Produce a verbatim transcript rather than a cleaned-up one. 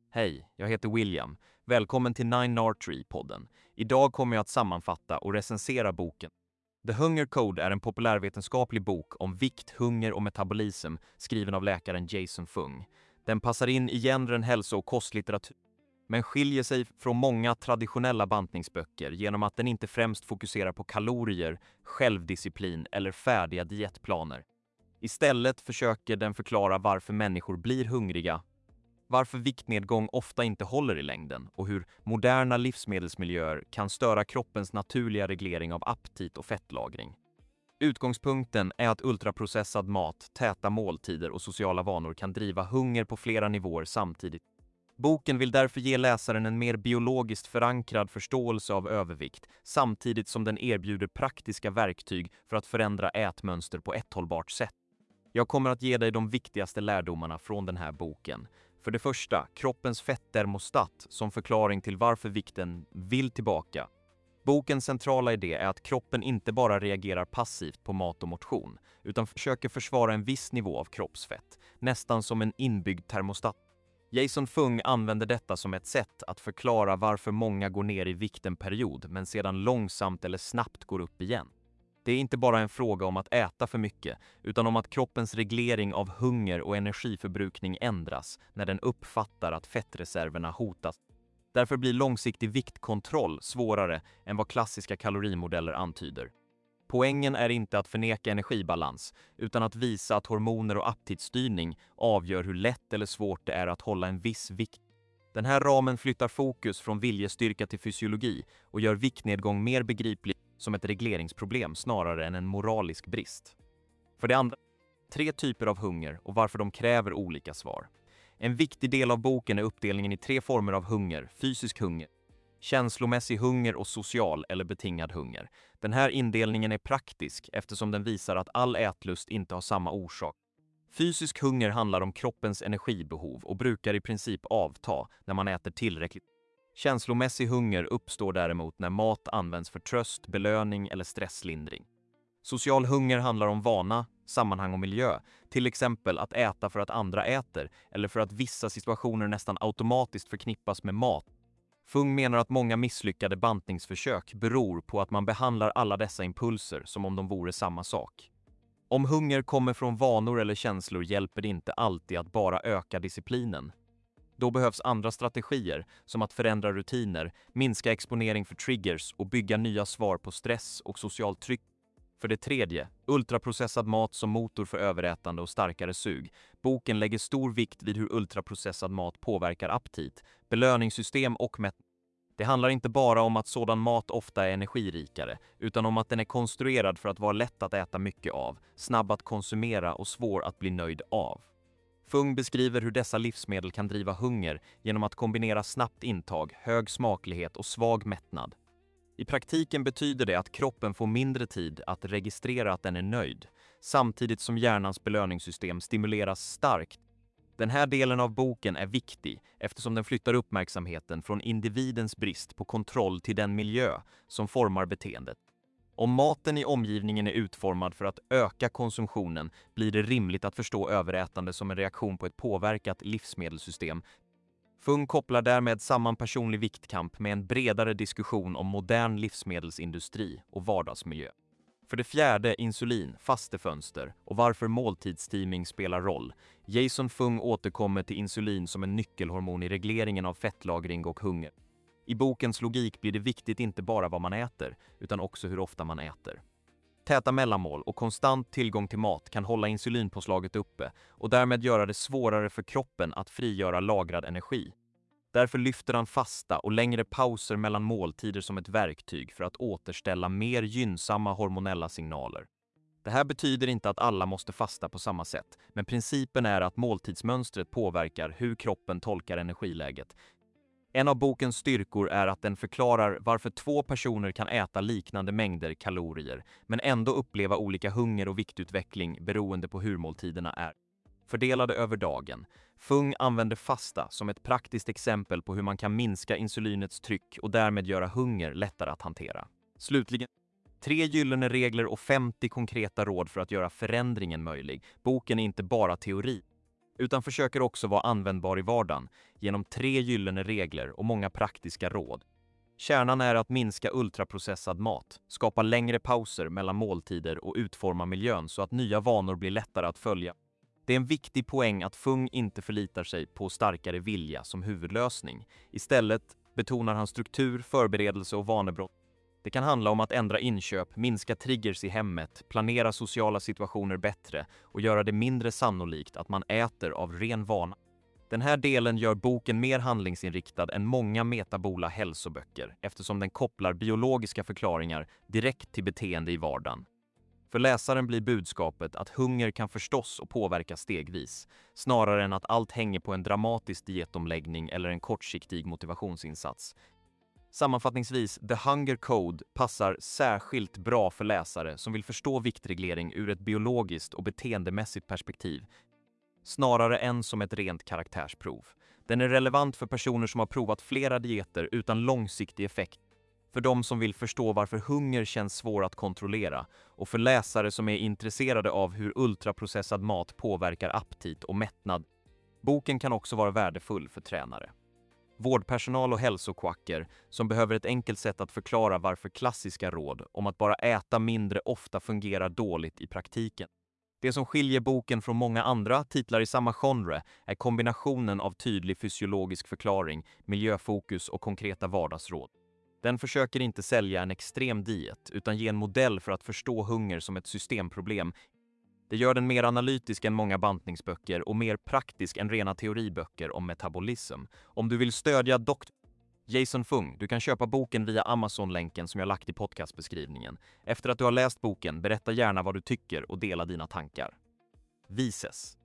Hej, jag heter William. Välkommen till Nine Artery-podden. Idag kommer jag att sammanfatta och recensera boken. The Hunger Code är en populärvetenskaplig bok om vikt, hunger och metabolism skriven av läkaren Jason Fung. Den passar in i genren hälso- och kostlitteratur, men skiljer sig från många traditionella bantningsböcker genom att den inte främst fokuserar på kalorier, självdisciplin eller färdiga dietplaner. Istället försöker den förklara varför människor blir hungriga, varför viktnedgång ofta inte håller i längden och hur moderna livsmedelsmiljöer kan störa kroppens naturliga reglering av aptit och fettlagring. Utgångspunkten är att ultraprocessad mat, täta måltider och sociala vanor kan driva hunger på flera nivåer samtidigt. Boken vill därför ge läsaren en mer biologiskt förankrad förståelse av övervikt, samtidigt som den erbjuder praktiska verktyg för att förändra ätmönster på ett hållbart sätt. Jag kommer att ge dig de viktigaste lärdomarna från den här boken. För det första, kroppens fetttermostat som förklaring till varför vikten vill tillbaka. Bokens centrala idé är att kroppen inte bara reagerar passivt på mat och motion, utan försöker försvara en viss nivå av kroppsfett, nästan som en inbyggd termostat. Jason Fung använder detta som ett sätt att förklara varför många går ner i vikt en period men sedan långsamt eller snabbt går upp igen. Det är inte bara en fråga om att äta för mycket, utan om att kroppens reglering av hunger och energiförbrukning ändras när den uppfattar att fettreserverna hotas. Därför blir långsiktig viktkontroll svårare än vad klassiska kalorimodeller antyder. Poängen är inte att förneka energibalans, utan att visa att hormoner och aptitstyrning avgör hur lätt eller svårt det är att hålla en viss vikt. Den här ramen flyttar fokus från viljestyrka till fysiologi och gör viktnedgång mer begriplig som ett regleringsproblem snarare än en moralisk brist. För det andra, tre typer av hunger och varför de kräver olika svar. En viktig del av boken är uppdelningen i tre former av hunger: fysisk hunger, känslomässig hunger och social eller betingad hunger. Den här indelningen är praktisk eftersom den visar att all ätlust inte har samma orsak. Fysisk hunger handlar om kroppens energibehov och brukar i princip avta när man äter tillräckligt. Känslomässig hunger uppstår däremot när mat används för tröst, belöning eller stresslindring. Social hunger handlar om vana, sammanhang och miljö, till exempel att äta för att andra äter eller för att vissa situationer nästan automatiskt förknippas med mat. Fung menar att många misslyckade bantningsförsök beror på att man behandlar alla dessa impulser som om de vore samma sak. Om hunger kommer från vanor eller känslor hjälper det inte alltid att bara öka disciplinen. Då behövs andra strategier som att förändra rutiner, minska exponering för triggers och bygga nya svar på stress och socialt tryck. För det tredje, ultraprocessad mat som motor för överätande och starkare sug. Boken lägger stor vikt vid hur ultraprocessad mat påverkar aptit, belöningssystem och mättnad. Det handlar inte bara om att sådan mat ofta är energirikare, utan om att den är konstruerad för att vara lätt att äta mycket av, snabb att konsumera och svår att bli nöjd av. Fung beskriver hur dessa livsmedel kan driva hunger genom att kombinera snabbt intag, hög smaklighet och svag mättnad. I praktiken betyder det att kroppen får mindre tid att registrera att den är nöjd, samtidigt som hjärnans belöningssystem stimuleras starkt. Den här delen av boken är viktig eftersom den flyttar uppmärksamheten från individens brist på kontroll till den miljö som formar beteendet. Om maten i omgivningen är utformad för att öka konsumtionen blir det rimligt att förstå överätande som en reaktion på ett påverkat livsmedelssystem. Fung kopplar därmed samman personlig viktkamp med en bredare diskussion om modern livsmedelsindustri och vardagsmiljö. För det fjärde, insulin, fastefönster och varför måltidsteaming spelar roll. Jason Fung återkommer till insulin som en nyckelhormon i regleringen av fettlagring och hunger. I bokens logik blir det viktigt inte bara vad man äter, utan också hur ofta man äter. Täta mellanmål och konstant tillgång till mat kan hålla insulinpåslaget uppe och därmed göra det svårare för kroppen att frigöra lagrad energi. Därför lyfter han fasta och längre pauser mellan måltider som ett verktyg för att återställa mer gynnsamma hormonella signaler. Det här betyder inte att alla måste fasta på samma sätt, men principen är att måltidsmönstret påverkar hur kroppen tolkar energiläget. En av bokens styrkor är att den förklarar varför två personer kan äta liknande mängder kalorier, men ändå uppleva olika hunger och viktutveckling beroende på hur måltiderna är fördelade över dagen. Fung använder fasta som ett praktiskt exempel på hur man kan minska insulinets tryck och därmed göra hunger lättare att hantera. Slutligen, tre gyllene regler och femtio konkreta råd för att göra förändringen möjlig. Boken är inte bara teori. utan försöker också vara användbar i vardagen genom tre gyllene regler och många praktiska råd. Kärnan är att minska ultraprocessad mat, skapa längre pauser mellan måltider och utforma miljön så att nya vanor blir lättare att följa. Det är en viktig poäng att Fung inte förlitar sig på starkare vilja som huvudlösning. Istället betonar han struktur, förberedelse och vanebrott. Det kan handla om att ändra inköp, minska triggers i hemmet, planera sociala situationer bättre och göra det mindre sannolikt att man äter av ren vana. Den här delen gör boken mer handlingsinriktad än många metabola hälsoböcker eftersom den kopplar biologiska förklaringar direkt till beteende i vardagen. För läsaren blir budskapet att hunger kan förstås och påverka stegvis, snarare än att allt hänger på en dramatisk dietomläggning eller en kortsiktig motivationsinsats. Sammanfattningsvis, The Hunger Code passar särskilt bra för läsare som vill förstå viktreglering ur ett biologiskt och beteendemässigt perspektiv, snarare än som ett rent karaktärsprov. Den är relevant för personer som har provat flera dieter utan långsiktig effekt, för de som vill förstå varför hunger känns svår att kontrollera och för läsare som är intresserade av hur ultraprocessad mat påverkar aptit och mättnad. Boken kan också vara värdefull för tränare, vårdpersonal och hälsokvacker som behöver ett enkelt sätt att förklara varför klassiska råd om att bara äta mindre ofta fungerar dåligt i praktiken. Det som skiljer boken från många andra titlar i samma genre är kombinationen av tydlig fysiologisk förklaring, miljöfokus och konkreta vardagsråd. Den försöker inte sälja en extrem diet utan ge en modell för att förstå hunger som ett systemproblem. Det gör den mer analytisk än många bantningsböcker och mer praktisk än rena teoriböcker om metabolism. Om du vill stödja doktor Jason Fung, du kan köpa boken via Amazon-länken som jag lagt i podcastbeskrivningen. Efter att du har läst boken, berätta gärna vad du tycker och dela dina tankar. Vi ses!